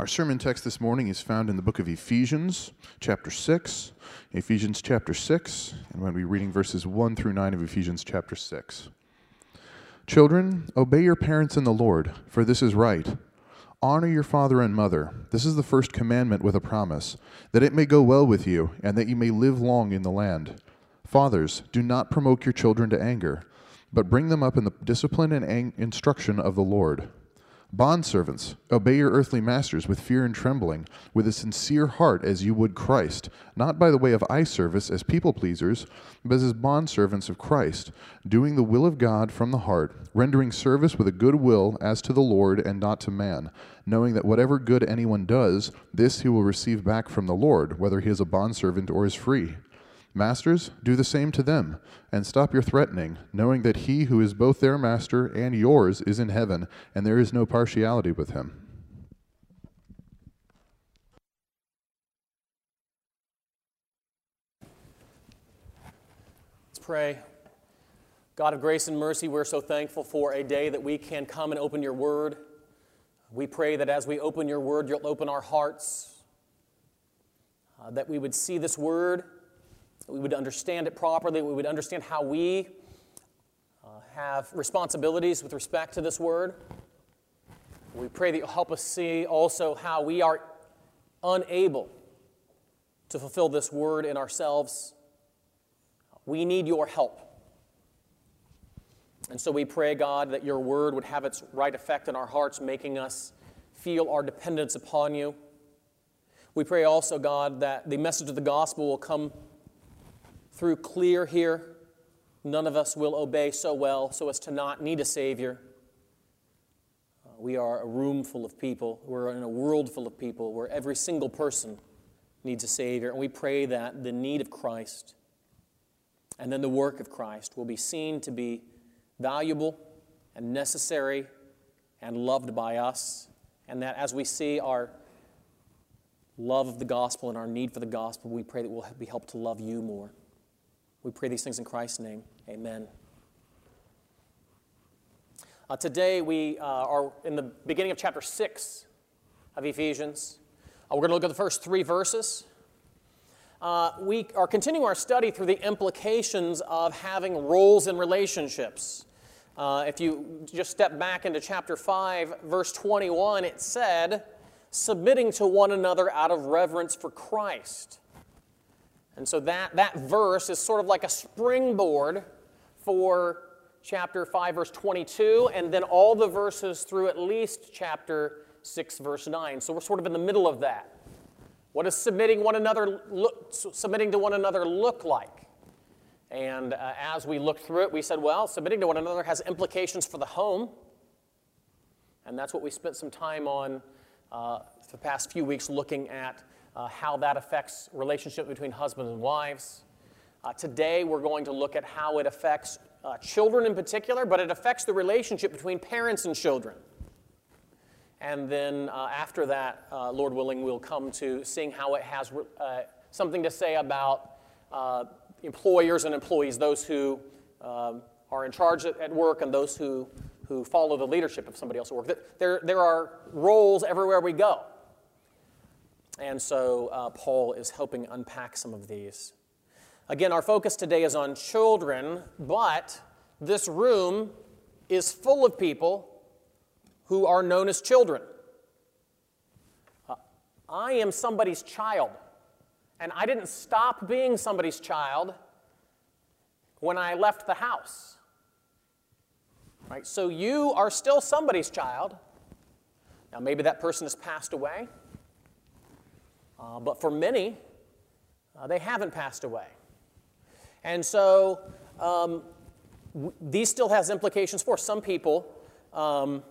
Our sermon text this morning is found in the book of Ephesians, chapter 6. Ephesians chapter 6, and we're going to be reading verses 1 through 9 of Ephesians chapter 6. Children, obey your parents in the Lord, for this is right. Honor your father and mother. This is the first commandment with a promise, that it may go well with you, and that you may live long in the land. Fathers, do not provoke your children to anger, but bring them up in the discipline and instruction of the Lord. Bondservants, obey your earthly masters with fear and trembling, with a sincere heart as you would Christ, not by the way of eye service as people pleasers, but as bondservants of Christ, doing the will of God from the heart, rendering service with a good will as to the Lord and not to man, knowing that whatever good anyone does, this he will receive back from the Lord, whether he is a bondservant or is free. Masters, do the same to them, and stop your threatening, knowing that he who is both their master and yours is in heaven, and there is no partiality with him. Let's pray. God of grace and mercy, we're so thankful for a day that we can come and open your word. We pray that as we open your word, you'll open our hearts, that we would see this word, that we would understand it properly, we would understand how we have responsibilities with respect to this word. We pray that you'll help us see also how we are unable to fulfill this word in ourselves. We need your help. And so we pray, God, that your word would have its right effect in our hearts, making us feel our dependence upon you. We pray also, God, that the message of the gospel will come through clear here. None of us will obey so well so as to not need a Savior. We are a room full of people. We're in a world full of people where every single person needs a Savior. And we pray that the need of Christ and then the work of Christ will be seen to be valuable and necessary and loved by us. And that as we see our love of the gospel and our need for the gospel, we pray that we'll be helped to love you more. We pray these things in Christ's name. Amen. Today we are in the beginning of chapter 6 of Ephesians. We're going to look at the first 3 verses. We are continuing our study through the implications of having roles in relationships. If you just step back into chapter 5, verse 21, it said, submitting to one another out of reverence for Christ. And so that verse is sort of like a springboard for chapter 5, verse 22, and then all the verses through at least chapter 6, verse 9. So we're sort of in the middle of that. What does submitting to one another look like? And as we looked through it, we said, well, submitting to one another has implications for the home. And that's what we spent some time on for the past few weeks, looking at how that affects relationship between husbands and wives. Today we're going to look at how it affects children in particular, but it affects the relationship between parents and children. And then after that, Lord willing, we'll come to seeing how it has something to say about employers and employees, those who are in charge at work and those who follow the leadership of somebody else at work. There are roles everywhere we go. And so Paul is helping unpack some of these. Again, our focus today is on children, but this room is full of people who are known as children. I am somebody's child, and I didn't stop being somebody's child when I left the house. Right? So you are still somebody's child. Now maybe that person has passed away. But for many, they haven't passed away. And so these still has implications for some people. No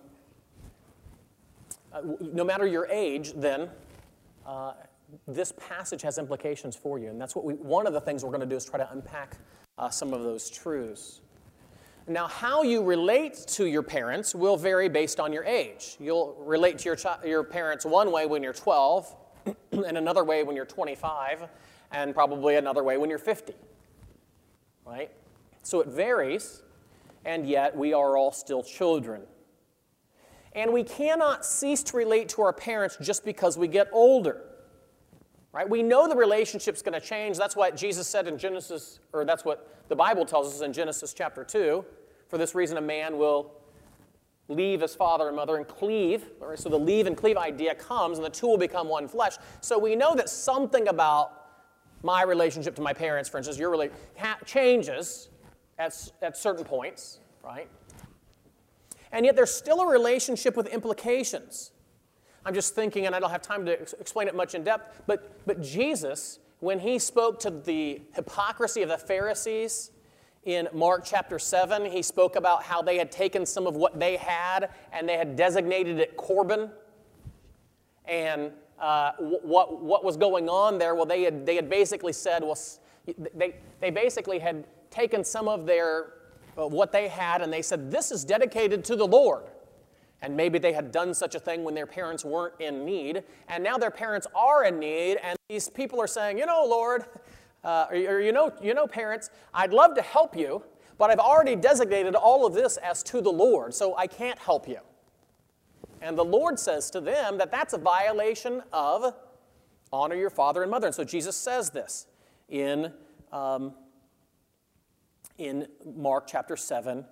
matter your age, then, this passage has implications for you. And that's one of the things we're going to do is try to unpack some of those truths. Now, how you relate to your parents will vary based on your age. You'll relate to your parents one way when you're 12, and another way when you're 25, and probably another way when you're 50, right? So it varies, and yet we are all still children. And we cannot cease to relate to our parents just because we get older. Right? We know the relationship's going to change. That's what Jesus said in Genesis, or that's what the Bible tells us in Genesis chapter 2. For this reason, a man will leave his father and mother and cleave. Right? So the leave and cleave idea comes, and the two will become one flesh. So we know that something about my relationship to my parents, for instance, changes at certain points, right? And yet there's still a relationship with implications. I'm just thinking, and I don't have time to explain it much in depth, but Jesus, when he spoke to the hypocrisy of the Pharisees in Mark chapter 7, he spoke about how they had taken some of what they had and they had designated it Corban. And what was going on there? Well, they had basically said, well, they basically had taken some of their what they had, and they said, this is dedicated to the Lord. And maybe they had done such a thing when their parents weren't in need, and now their parents are in need, and these people are saying, Lord, or parents, I'd love to help you, but I've already designated all of this as to the Lord, so I can't help you. And the Lord says to them that that's a violation of honor your father and mother. And so Jesus says this in Mark chapter 7,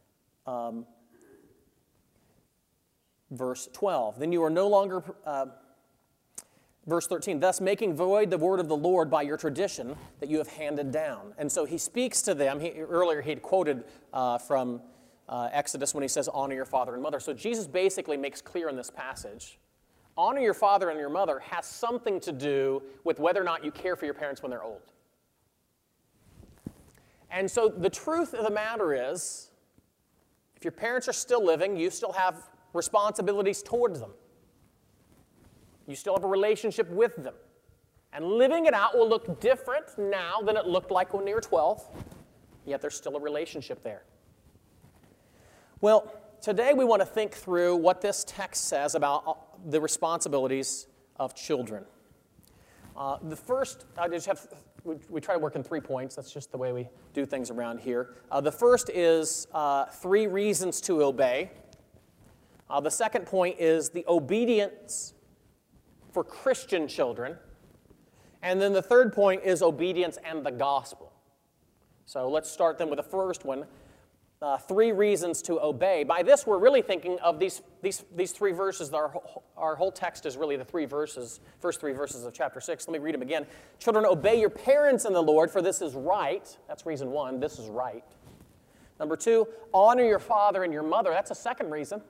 verse 12. Then you are no longer, verse 13, thus making void the word of the Lord by your tradition that you have handed down. And so he speaks to them. Earlier he'd quoted from Exodus when he says, honor your father and mother. So Jesus basically makes clear in this passage, honor your father and your mother has something to do with whether or not you care for your parents when they're old. And so the truth of the matter is, if your parents are still living, you still have responsibilities towards them. You still have a relationship with them. And living it out will look different now than it looked like when you were 12, yet there's still a relationship there. We want to think through what this text says about the responsibilities of children. The first, we try to work in 3 points. That's just the way we do things around here. The first is 3 reasons to obey. The second point is the obedience for Christian children. And then the third point is obedience and the gospel. So let's start then with the first one. 3 reasons to obey. By this, we're really thinking of these 3 verses. Our whole text is really the first 3 verses of chapter 6. Let me read them again. Children, obey your parents in the Lord, for this is right. That's reason 1. This is right. Number 2, honor your father and your mother. That's a second reason.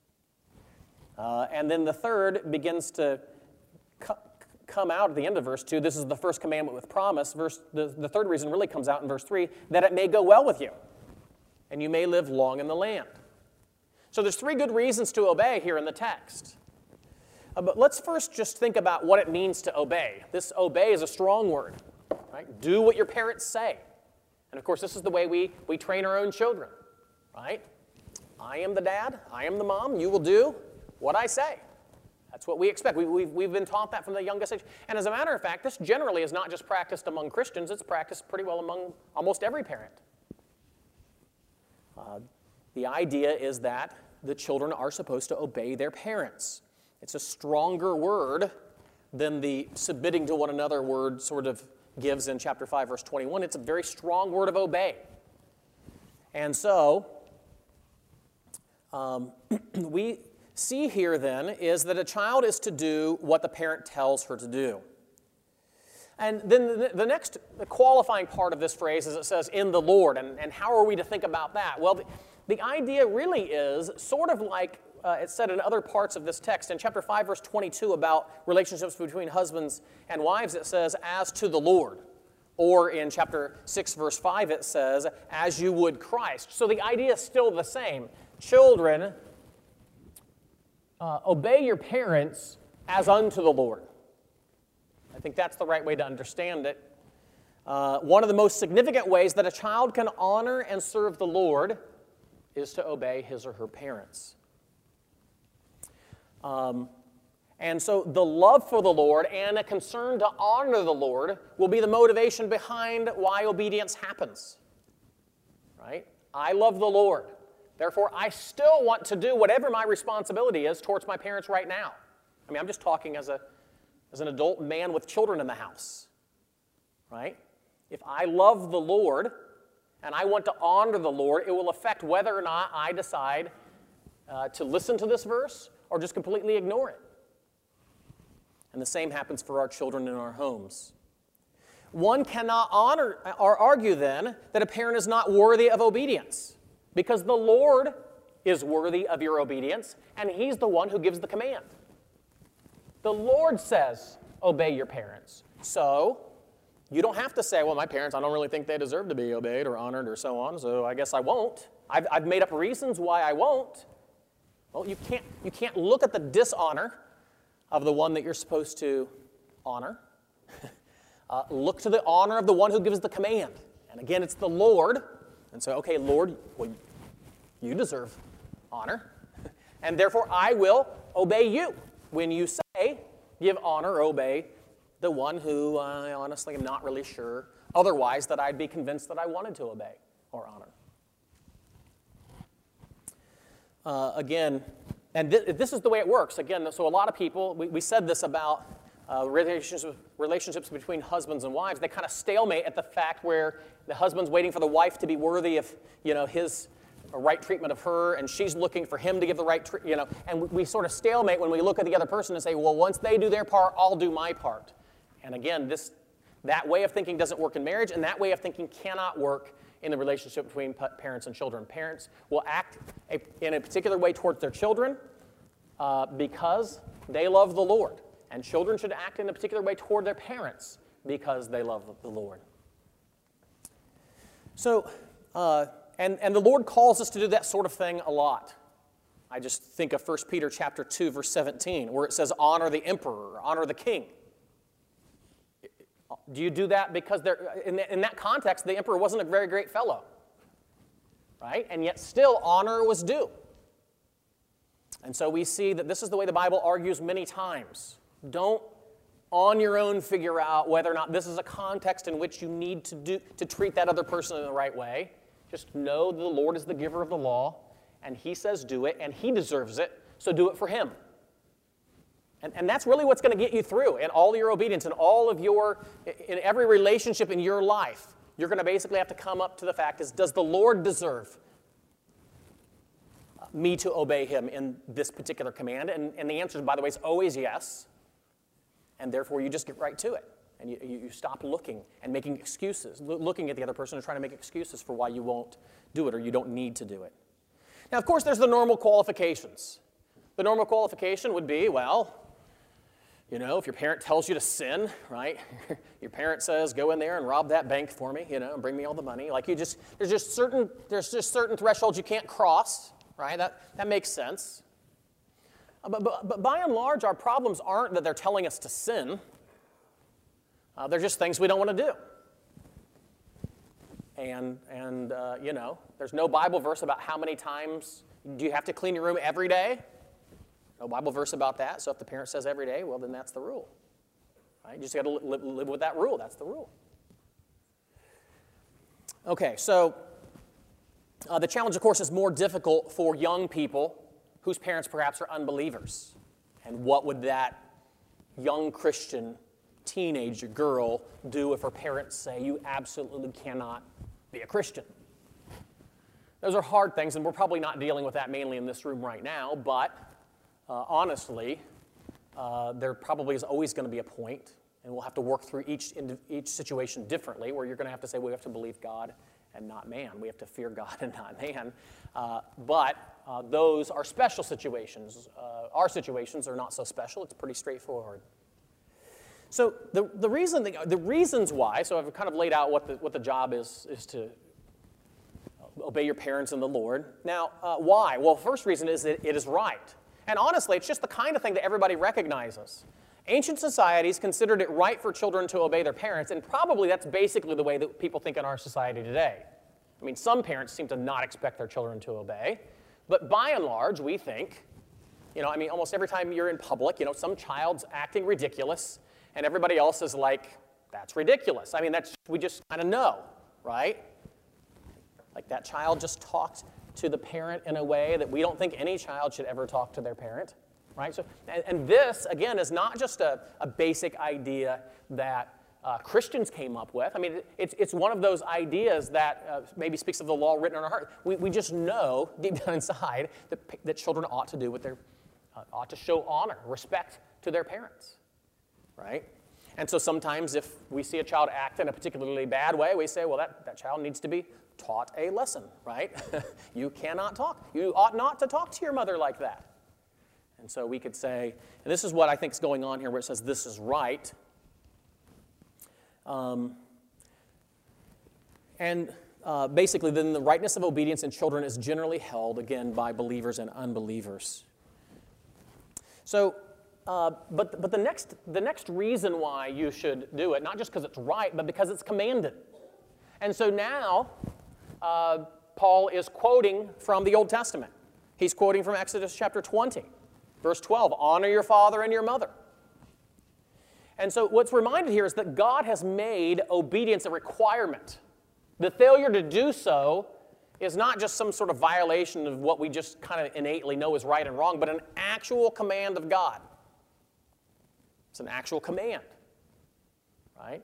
And then the third begins to come out at the end of verse 2. This is the first commandment with promise. The third reason really comes out in verse 3, that it may go well with you, and you may live long in the land. So there's 3 good reasons to obey here in the text. But let's first just think about what it means to obey. This obey is a strong word, right? Do what your parents say. And of course, this is the way we train our own children, right? I am the dad, I am the mom, you will do what I say. That's what we expect. We've been taught that from the youngest age. And as a matter of fact, this generally is not just practiced among Christians, it's practiced pretty well among almost every parent. The idea is that the children are supposed to obey their parents. It's a stronger word than the submitting to one another word sort of gives in chapter 5, verse 21. It's a very strong word of obey. And so, we see here then is that a child is to do what the parent tells her to do. And then the next qualifying part of this phrase is it says, in the Lord. And how are we to think about that? Well, the idea really is sort of like it's said in other parts of this text. In chapter 5, verse 22, about relationships between husbands and wives, it says, as to the Lord. Or in chapter 6, verse 5, it says, as you would Christ. So the idea is still the same. Children, obey your parents as unto the Lord. I think that's the right way to understand it. One of the most significant ways that a child can honor and serve the Lord is to obey his or her parents. And so the love for the Lord and a concern to honor the Lord will be the motivation behind why obedience happens. Right? I love the Lord. Therefore, I still want to do whatever my responsibility is towards my parents right now. I mean, I'm just talking as an adult man with children in the house, right? If I love the Lord and I want to honor the Lord, it will affect whether or not I decide to listen to this verse or just completely ignore it. And the same happens for our children in our homes. One cannot honor or argue then that a parent is not worthy of obedience, because the Lord is worthy of your obedience, and He's the one who gives the command. The Lord says, obey your parents. So you don't have to say, well, my parents, I don't really think they deserve to be obeyed or honored or so on, so I guess I won't. I've made up reasons why I won't. Well, you can't look at the dishonor of the one that you're supposed to honor. Look to the honor of the one who gives the command. And again, it's the Lord. And so, okay, Lord, well, you deserve honor. And therefore, I will obey you. When you say, give honor or obey the one who I honestly am not really sure otherwise that I'd be convinced that I wanted to obey or honor. Again, and this is the way it works. Again, so a lot of people, we said this about relationships between husbands and wives. They kind of stalemate at the fact where the husband's waiting for the wife to be worthy of, his right treatment of her, and she's looking for him to give the right treatment, and we sort of stalemate when we look at the other person and say, well, once they do their part, I'll do my part. And again, that way of thinking doesn't work in marriage, and that way of thinking cannot work in the relationship between parents and children. Parents will act in a particular way towards their children because they love the Lord. And children should act in a particular way toward their parents because they love the Lord. So, and the Lord calls us to do that sort of thing a lot. I just think of 1 Peter chapter 2, verse 17, where it says, honor the emperor, honor the king. Do you do that because in that context, the emperor wasn't a very great fellow, right? And yet still honor was due. And so we see that this is the way the Bible argues many times. Don't on your own figure out whether or not this is a context in which you need to treat that other person in the right way. Just know the Lord is the giver of the law, and He says do it, and He deserves it, so do it for Him. And that's really what's going to get you through in all your obedience, in every relationship in your life. You're going to basically have to come up to the fact is, does the Lord deserve me to obey Him in this particular command? And the answer, by the way, is always yes. And therefore, you just get right to it. And you stop looking and making excuses, looking at the other person and trying to make excuses for why you won't do it or you don't need to do it. Now, of course, there's the normal qualifications. The normal qualification would be, well, if your parent tells you to sin, right? Your parent says, go in there and rob that bank for me, and bring me all the money. Like there's just certain thresholds you can't cross, right? That makes sense. But by and large, our problems aren't that they're telling us to sin. They're just things we don't want to do. And there's no Bible verse about how many times do you have to clean your room every day. No Bible verse about that. So if the parent says every day, well, then that's the rule. Right? You just got to live with that rule. That's the rule. Okay, so the challenge, of course, is more difficult for young people whose parents perhaps are unbelievers. And what would that young Christian teenager girl do if her parents say, you absolutely cannot be a Christian? Those are hard things, and we're probably not dealing with that mainly in this room right now, but honestly, there probably is always going to be a point, and we'll have to work through each situation differently, where you're going to have to say, we have to believe God and not man. We have to fear God and not man. But those are special situations. Our situations are not so special. It's pretty straightforward. So the reasons why, so I've kind of laid out what the job is to obey your parents and the Lord. Now, why? Well, first reason is that it is right. And honestly, it's just the kind of thing that everybody recognizes. Ancient societies considered it right for children to obey their parents, and probably that's basically the way that people think in our society today. I mean, some parents seem to not expect their children to obey, but by and large, we think, almost every time you're in public, some child's acting ridiculous, and everybody else is like, that's ridiculous. I mean, we just kind of know, right? Like that child just talked to the parent in a way that we don't think any child should ever talk to their parent, right? So, and this, again, is not just a basic idea that Christians came up with. I mean, it's one of those ideas that maybe speaks of the law written on our heart. We just know deep down inside that children ought to do what they're ought to show honor, respect to their parents, right? And so sometimes if we see a child act in a particularly bad way, we say, well, that child needs to be taught a lesson, right? You cannot talk. You ought not to talk to your mother like that. And so we could say, and this is what I think is going on here where it says this is right. Basically, then the rightness of obedience in children is generally held, again, by believers and unbelievers. So, but the next reason why you should do it, not just because it's right, but because it's commanded. And so now, Paul is quoting from the Old Testament. He's quoting from Exodus chapter 20, verse 12, honor your father and your mother. And so what's reminded here is that God has made obedience a requirement. The failure to do so is not just some sort of violation of what we just kind of innately know is right and wrong, but an actual command of God. It's an actual command, right?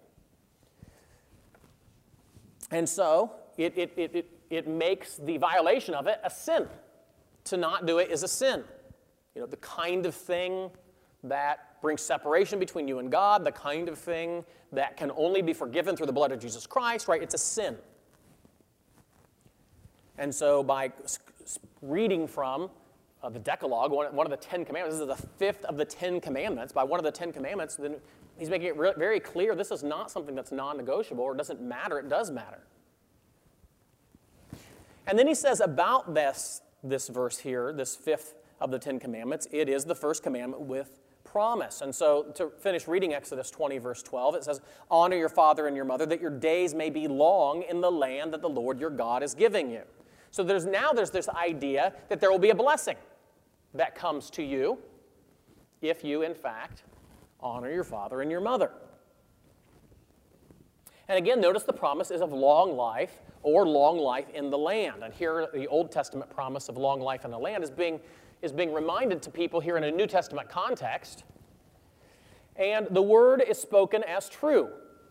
And so it makes the violation of it a sin. To not do it is a sin. You know, the kind of thing that brings separation between you and God, the kind of thing that can only be forgiven through the blood of Jesus Christ, right? It's a sin. And so by reading from the Decalogue, one of the Ten Commandments, this is the fifth of the Ten Commandments, by one of the Ten Commandments, then he's making it very clear this is not something that's non-negotiable or doesn't matter, it does matter. And then he says about this verse here, this fifth of the Ten Commandments, it is the first commandment with promise. And so to finish reading Exodus 20, verse 12, it says, honor your father and your mother, that your days may be long in the land that the Lord your God is giving you. So there's this idea that there will be a blessing that comes to you if you, in fact, honor your father and your mother. And again, notice the promise is of long life or long life in the land. And here the Old Testament promise of long life in the land is being reminded to people here in a New Testament context. And the word is spoken as true.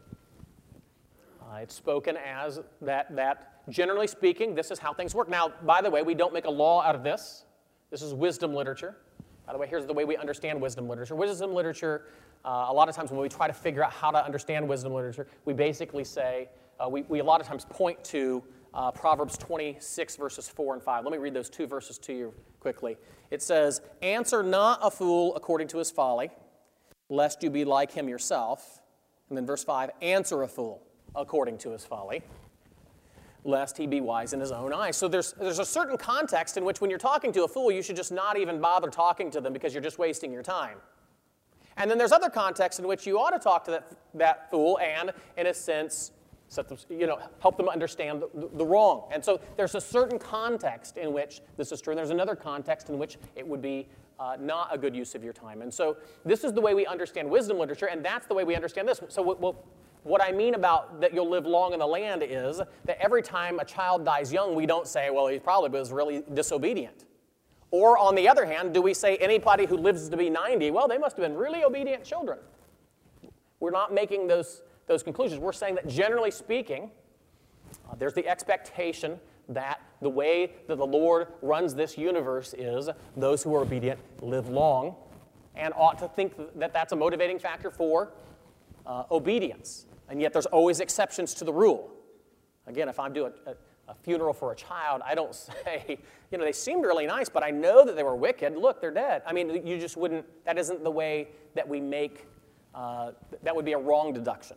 It's spoken as that generally speaking, this is how things work. Now, by the way, we don't make a law out of this. This is wisdom literature. By the way, here's the way we understand wisdom literature. Wisdom literature, a lot of times when we try to figure out how to understand wisdom literature, we basically say, we a lot of times point to Proverbs 26, verses 4 and 5. Let me read those two verses to you quickly. It says, answer not a fool according to his folly, lest you be like him yourself. And then verse 5, answer a fool according to his folly, lest he be wise in his own eyes. So there's a certain context in which when you're talking to a fool, you should just not even bother talking to them because you're just wasting your time. And then there's other contexts in which you ought to talk to that fool and, in a sense, help them understand the wrong. And so there's a certain context in which this is true, and there's another context in which it would be not a good use of your time. And so this is the way we understand wisdom literature, and that's the way we understand this. So what I mean about that you'll live long in the land is that every time a child dies young, we don't say, well, he probably was really disobedient. Or on the other hand, do we say anybody who lives to be 90, well, they must have been really obedient children. We're not making those conclusions. We're saying that generally speaking, there's the expectation that the way that the Lord runs this universe is those who are obedient live long and ought to think that that's a motivating factor for obedience. And yet there's always exceptions to the rule. Again, if I do a funeral for a child, I don't say, they seemed really nice, but I know that they were wicked. Look, they're dead. I mean, you just wouldn't, that isn't the way that we make, that would be a wrong deduction.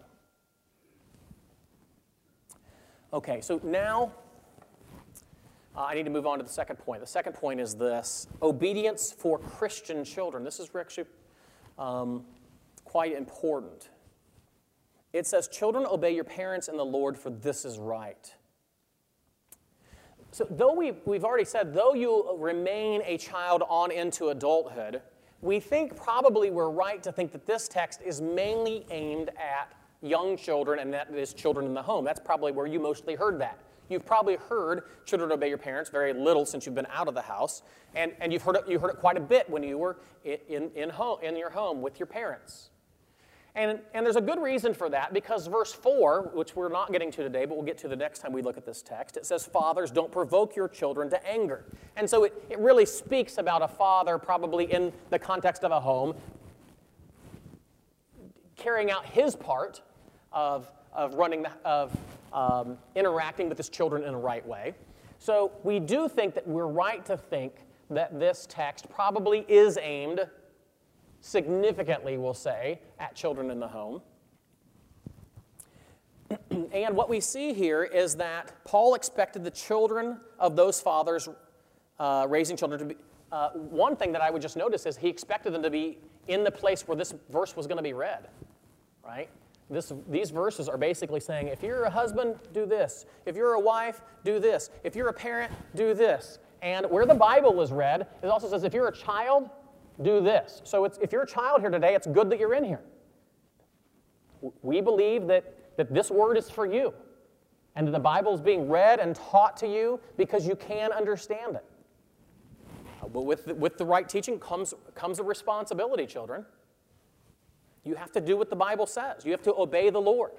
Okay, so now I need to move on to the second point. The second point is this: obedience for Christian children. This is actually quite important. It says, children, obey your parents in the Lord, for this is right. So though we've already said, though you remain a child on into adulthood, we think probably we're right to think that this text is mainly aimed at young children, and that is children in the home. That's probably where you mostly heard that. You've probably heard children obey your parents very little since you've been out of the house, and you've heard it quite a bit when you were in your home with your parents. And there's a good reason for that, because verse 4, which we're not getting to today, but we'll get to the next time we look at this text, it says, fathers, don't provoke your children to anger. And so it really speaks about a father, probably in the context of a home, carrying out his part of interacting with his children in a right way. So we do think that we're right to think that this text probably is aimed significantly, we'll say, at children in the home. And what we see here is that Paul expected the children of those fathers raising children to be, one thing that I would just notice is he expected them to be in the place where this verse was going to be read, right? These verses are basically saying, if you're a husband, do this. If you're a wife, do this. If you're a parent, do this. And where the Bible is read, it also says, if you're a child, do this. So if you're a child here today, it's good that you're in here. We believe that this word is for you, and that the Bible is being read and taught to you because you can understand it. But with the right teaching comes a responsibility, children. You have to do what the Bible says. You have to obey the Lord.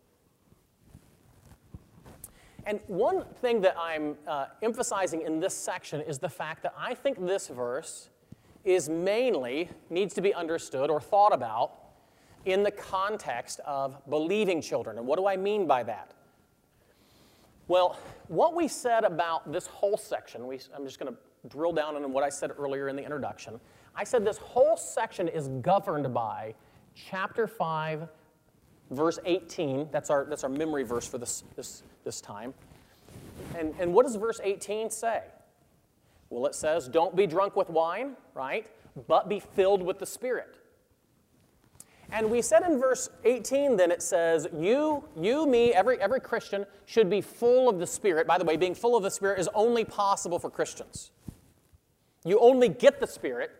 And one thing that I'm emphasizing in this section is the fact that I think this verse needs to be understood or thought about in the context of believing children. And what do I mean by that? Well, what we said about this whole section, I'm just going to drill down on what I said earlier in the introduction. I said this whole section is governed by chapter 5, verse 18. That's our memory verse for this time. And what does verse 18 say? Well, it says, don't be drunk with wine, right? But be filled with the Spirit. And we said in verse 18, then it says, you, me, every Christian should be full of the Spirit. By the way, being full of the Spirit is only possible for Christians. You only get the Spirit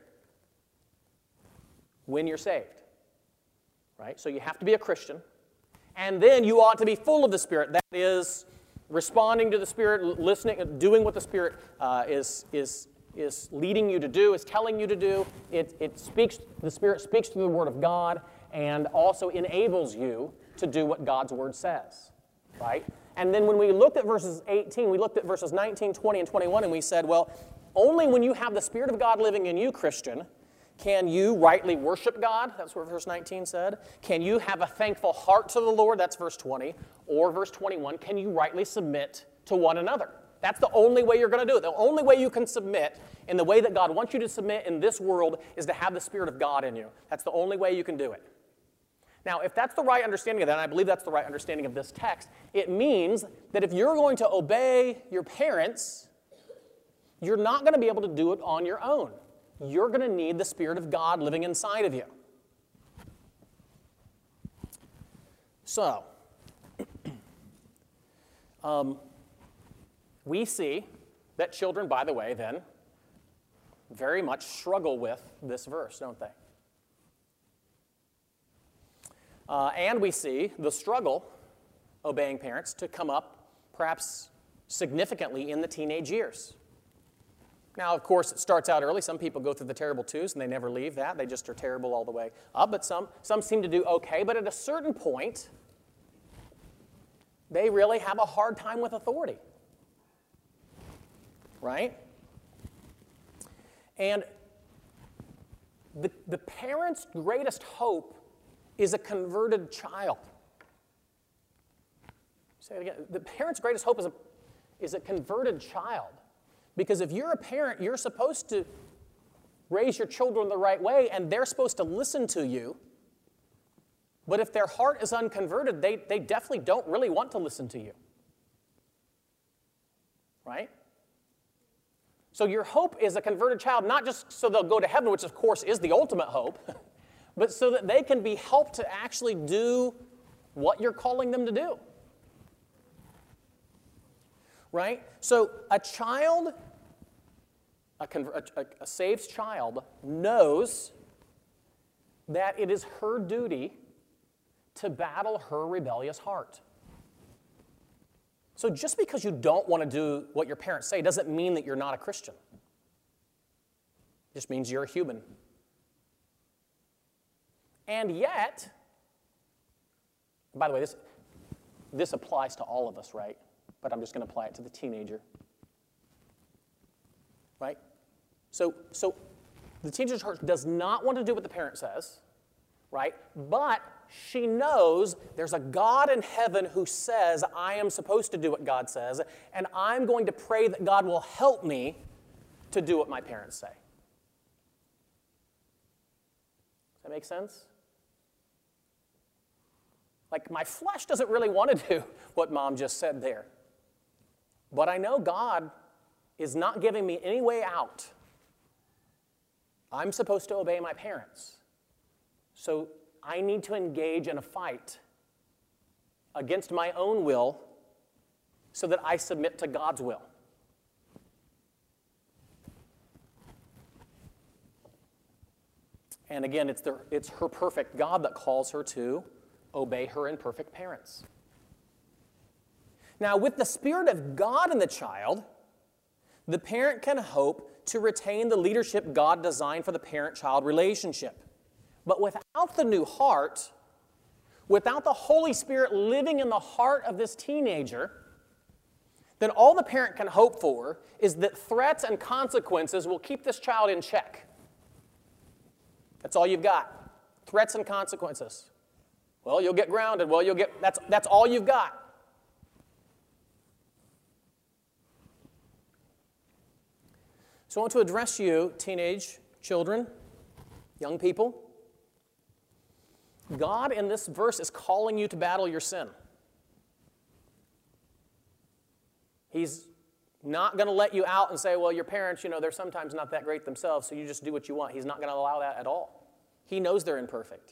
when you're saved, right? So you have to be a Christian. And then you ought to be full of the Spirit. That is, responding to the Spirit, listening, doing what the Spirit is leading you to do, is telling you to do. The Spirit speaks through the Word of God and also enables you to do what God's Word says, right? And then when we looked at verses 18, we looked at verses 19, 20, and 21, and we said, well, only when you have the Spirit of God living in you, Christian, can you rightly worship God? That's what verse 19 said. Can you have a thankful heart to the Lord? That's verse 20. Or verse 21, can you rightly submit to one another? That's the only way you're going to do it. The only way you can submit in the way that God wants you to submit in this world is to have the Spirit of God in you. That's the only way you can do it. Now, if that's the right understanding of that, and I believe that's the right understanding of this text, it means that if you're going to obey your parents, you're not going to be able to do it on your own. You're going to need the Spirit of God living inside of you. So, we see that children, by the way, then, very much struggle with this verse, don't they? And we see the struggle, obeying parents, to come up perhaps significantly in the teenage years. Now, of course, it starts out early. Some people go through the terrible twos and they never leave that. They just are terrible all the way up. But some seem to do okay. But at a certain point, they really have a hard time with authority. Right? And the parent's greatest hope is a converted child. Say it again. The parent's greatest hope is a converted child. Because if you're a parent, you're supposed to raise your children the right way, and they're supposed to listen to you. But if their heart is unconverted, they definitely don't really want to listen to you. Right? So your hope is a converted child, not just so they'll go to heaven, which of course is the ultimate hope, but so that they can be helped to actually do what you're calling them to do. Right? So a child, a saved child, knows that it is her duty to battle her rebellious heart. So just because you don't want to do what your parents say doesn't mean that you're not a Christian. It just means you're a human. And yet, by the way, this applies to all of us, right? But I'm just going to apply it to the teenager. Right? So the teenager does not want to do what the parent says, right? But she knows there's a God in heaven who says I am supposed to do what God says, and I'm going to pray that God will help me to do what my parents say. Does that make sense? Like, my flesh doesn't really want to do what Mom just said there. But I know God is not giving me any way out. I'm supposed to obey my parents. So I need to engage in a fight against my own will so that I submit to God's will. And again, it's her perfect God that calls her to obey her imperfect parents. Now, with the Spirit of God in the child, the parent can hope to retain the leadership God designed for the parent-child relationship. But without the new heart, without the Holy Spirit living in the heart of this teenager, then all the parent can hope for is that threats and consequences will keep this child in check. That's all you've got. Threats and consequences. Well, you'll get grounded. Well, that's all you've got. So I want to address you, teenage children, young people. God in this verse is calling you to battle your sin. He's not going to let you out and say, well, your parents, they're sometimes not that great themselves, so you just do what you want. He's not going to allow that at all. He knows they're imperfect.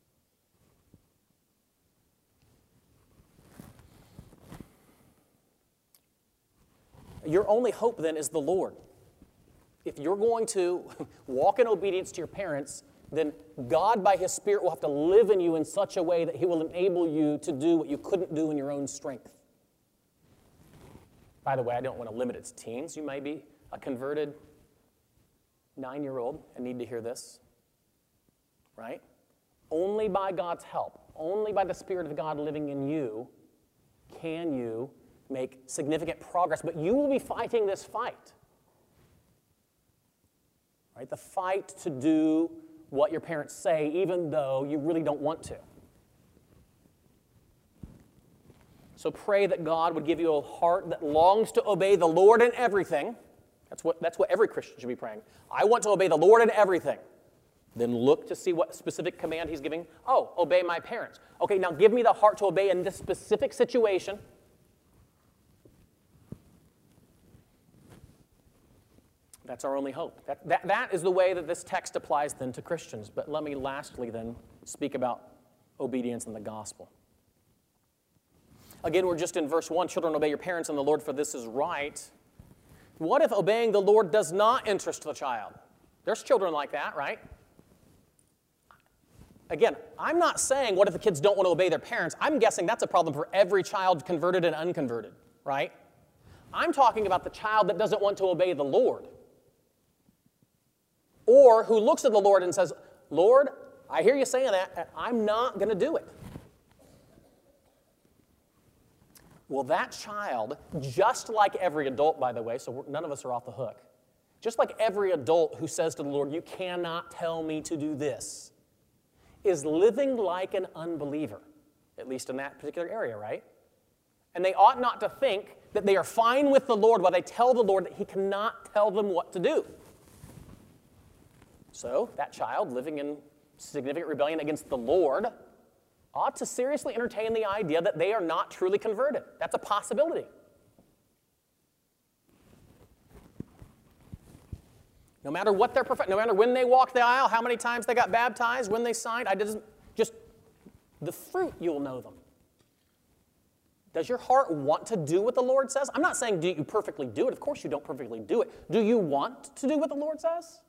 Your only hope then is the Lord. If you're going to walk in obedience to your parents, then God by His Spirit will have to live in you in such a way that He will enable you to do what you couldn't do in your own strength. By the way, I don't want to limit it to teens. You may be a converted 9-year-old and need to hear this, right? Only by God's help, only by the Spirit of God living in you, can you make significant progress. But you will be fighting this fight. Right? The fight to do what your parents say, even though you really don't want to. So pray that God would give you a heart that longs to obey the Lord in everything. That's what every Christian should be praying. I want to obey the Lord in everything. Then look to see what specific command He's giving. Oh, obey my parents. Okay, now give me the heart to obey in this specific situation. That's our only hope. That is the way that this text applies then to Christians. But let me lastly then speak about obedience in the gospel. Again, we're just in verse 1, children, obey your parents in the Lord, for this is right. What if obeying the Lord does not interest the child? There's children like that, right? Again, I'm not saying what if the kids don't want to obey their parents. I'm guessing that's a problem for every child, converted and unconverted, right? I'm talking about the child that doesn't want to obey the Lord. Or who looks at the Lord and says, Lord, I hear you saying that, and I'm not going to do it. Well, that child, just like every adult, by the way, so none of us are off the hook, just like every adult who says to the Lord, you cannot tell me to do this, is living like an unbeliever, at least in that particular area, right? And they ought not to think that they are fine with the Lord while they tell the Lord that He cannot tell them what to do. So that child living in significant rebellion against the Lord ought to seriously entertain the idea that they are not truly converted. That's a possibility. No matter what their no matter when they walked the aisle, how many times they got baptized, when they signed, just the fruit, you'll know them. Does your heart want to do what the Lord says? I'm not saying do you perfectly do it. Of course you don't perfectly do it. Do you want to do what the Lord says?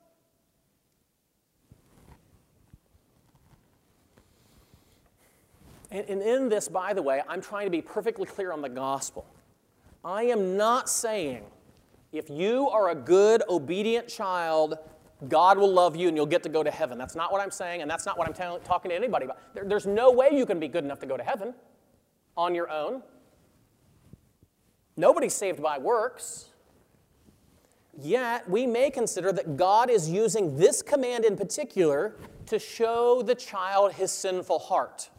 And in this, by the way, I'm trying to be perfectly clear on the gospel. I am not saying if you are a good, obedient child, God will love you and you'll get to go to heaven. That's not what I'm saying, and that's not what I'm talking to anybody about. There's no way you can be good enough to go to heaven on your own. Nobody's saved by works. Yet, we may consider that God is using this command in particular to show the child his sinful heart.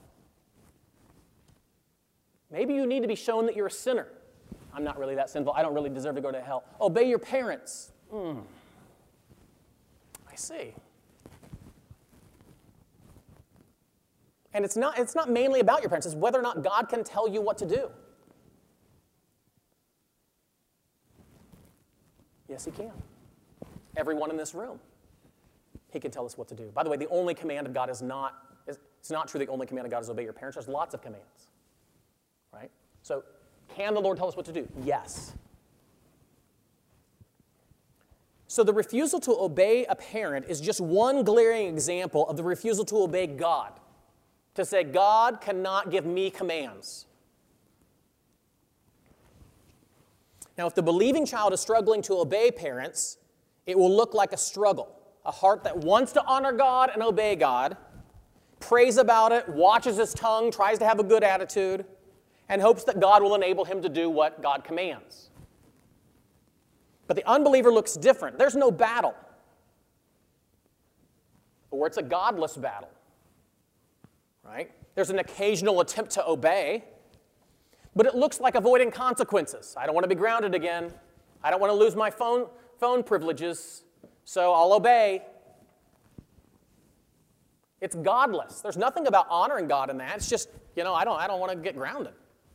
Maybe you need to be shown that you're a sinner. I'm not really that sinful. I don't really deserve to go to hell. Obey your parents. I see. And it's not mainly about your parents. It's whether or not God can tell you what to do. Yes, he can. Everyone in this room, he can tell us what to do. By the way, the only command of God it's not true the only command of God is obey your parents. There's lots of commands, right? So, can the Lord tell us what to do? Yes. So the refusal to obey a parent is just one glaring example of the refusal to obey God. To say, God cannot give me commands. Now, if the believing child is struggling to obey parents, it will look like a struggle. A heart that wants to honor God and obey God, prays about it, watches his tongue, tries to have a good attitude, and hopes that God will enable him to do what God commands. But the unbeliever looks different. There's no battle. Or it's a godless battle. Right? There's an occasional attempt to obey, but it looks like avoiding consequences. I don't want to be grounded again. I don't want to lose my phone privileges, so I'll obey. It's godless. There's nothing about honoring God in that. It's just, I don't want to get grounded.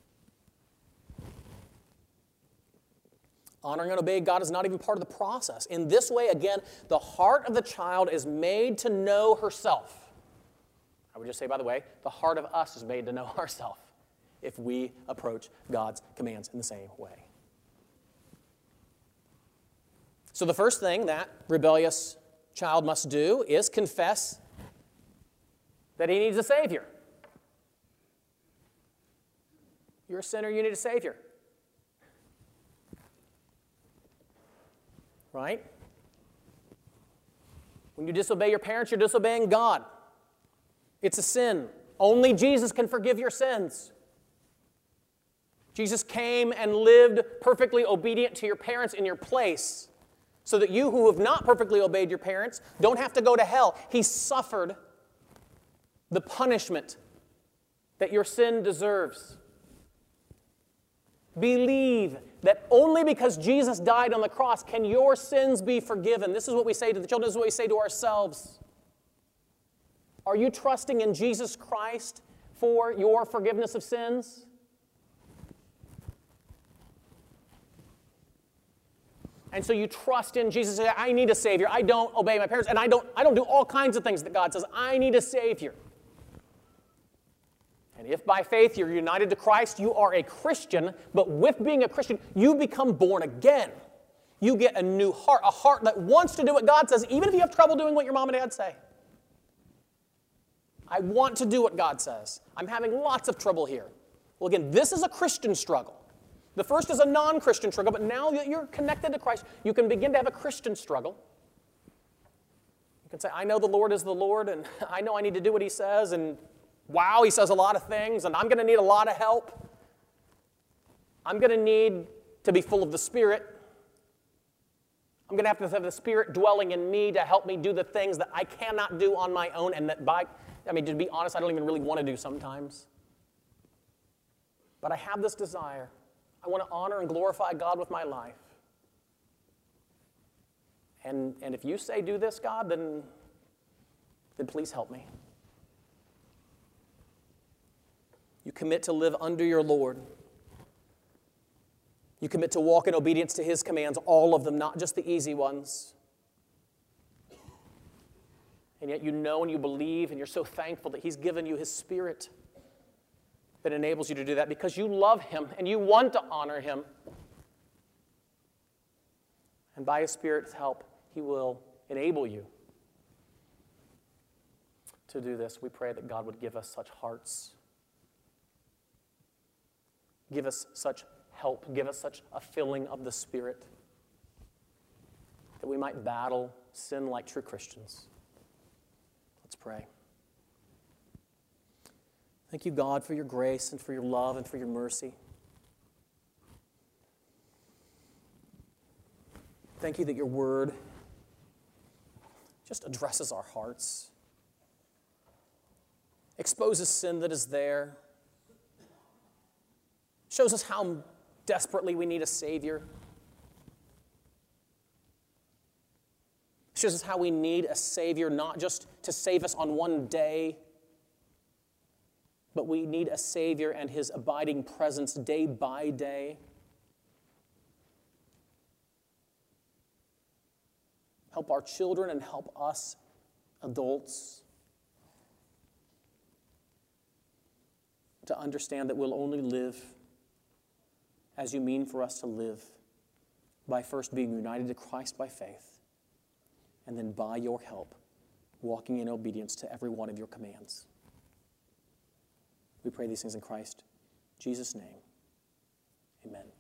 Honoring and obeying God is not even part of the process. In this way, again, the heart of the child is made to know herself. I would just say, by the way, the heart of us is made to know ourselves if we approach God's commands in the same way. So the first thing that rebellious child must do is confess that he needs a Savior. You're a sinner, you need a Savior. Right? When you disobey your parents, you're disobeying God. It's a sin. Only Jesus can forgive your sins. Jesus came and lived perfectly obedient to your parents in your place so that you who have not perfectly obeyed your parents don't have to go to hell. He suffered the punishment that your sin deserves. Believe that only because Jesus died on the cross can your sins be forgiven. This is what we say to the children. This is what we say to ourselves. Are you trusting in Jesus Christ for your forgiveness of sins? And so you trust in Jesus. I need a Savior. I don't obey my parents, and I don't do all kinds of things that God says. I need a Savior. And if by faith you're united to Christ, you are a Christian, but with being a Christian, you become born again. You get a new heart, a heart that wants to do what God says, even if you have trouble doing what your mom and dad say. I want to do what God says. I'm having lots of trouble here. Well, again, this is a Christian struggle. The first is a non-Christian struggle, but now that you're connected to Christ, you can begin to have a Christian struggle. You can say, I know the Lord is the Lord, and I know I need to do what He says, and wow, He says a lot of things, and I'm going to need a lot of help. I'm going to need to be full of the Spirit. I'm going to have the Spirit dwelling in me to help me do the things that I cannot do on my own, and that to be honest, I don't even really want to do sometimes. But I have this desire. I want to honor and glorify God with my life. And if you say, do this, God, then please help me. You commit to live under your Lord. You commit to walk in obedience to His commands, all of them, not just the easy ones. And yet you know and you believe and you're so thankful that He's given you His Spirit that enables you to do that because you love Him and you want to honor Him. And by His Spirit's help, He will enable you to do this. We pray that God would give us such hearts. Give us such help. Give us such a filling of the Spirit that we might battle sin like true Christians. Let's pray. Thank you, God, for your grace and for your love and for your mercy. Thank you that your word just addresses our hearts, exposes sin that is there, shows us how desperately we need a Savior, shows us how we need a Savior not just to save us on one day, but we need a Savior and His abiding presence day by day. Help our children and help us adults to understand that we'll only live as you mean for us to live, by first being united to Christ by faith, and then by your help, walking in obedience to every one of your commands. We pray these things in Christ, Jesus' name. Amen.